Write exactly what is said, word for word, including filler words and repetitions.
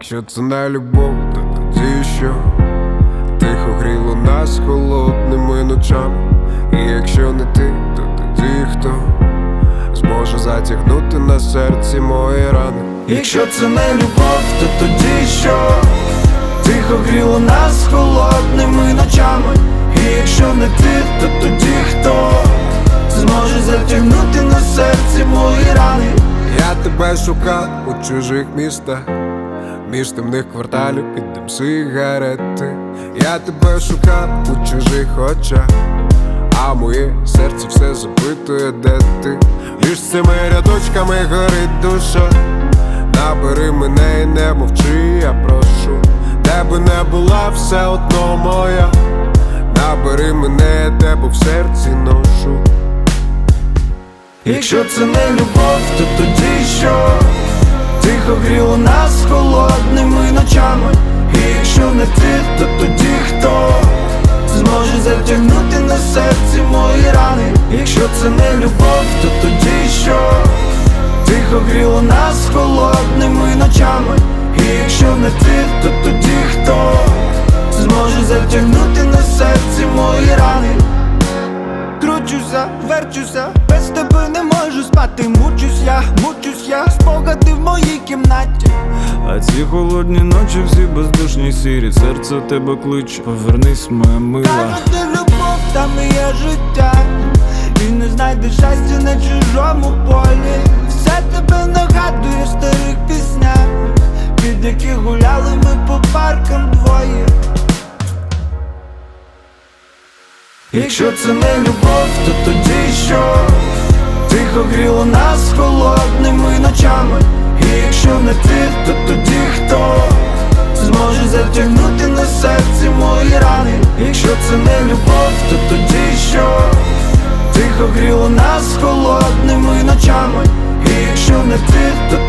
Якщо це не любов, то тоді що? Тихо гріло нас холодними ночами. І якщо не ти, то тоді хто зможе затягнути на серці мої рани? Якщо це не любов, то тоді що? Тихо гріло нас холодними ночами. І якщо не ти, то тоді хто зможе затягнути на серці мої рани? Я тебе шукав у чужих містах, між темних кварталів під дим сигарети. Я тебе шукав у чужих очах, а моє серце все запитує, де ти. Між цими рядочками горить душа. Набери мене і не мовчи, я прошу. Де би не була, все одно моя. Набери мене, я тебе в серці ношу. Якщо це не любов, то тоді що? Тихо гріло нас холодними ночами. І якщо не ти, то тоді хто зможе затягнути на серці мої рани? Якщо це не любов, то тоді що? Тихо гріло нас холодними ночами. І якщо не ти, то тоді хто зможе затягнути на серці мої рани? Кручуся, верчуся, без тебе не можу спати. Мучусь я, мучусь я, спогади в моїй кімнаті. А ці холодні ночі всі бездушні сірі. Серце тебе кличе, повернись, моя мила. Кажуть, де любов, там і є життя. І не знайдеш щастя на чужому полі. Все тебе нагадує в старих піснях, під яких гуляли ми по паркам двоє. Якщо це не любов, то тоді що? Тихо гріло нас холодними ночами. І якщо не ти, то тоді хто зможе затягнути на серці мої рани? Якщо це не любов, то тоді що? Тихо гріло нас холодними ночами. І якщо не ти, то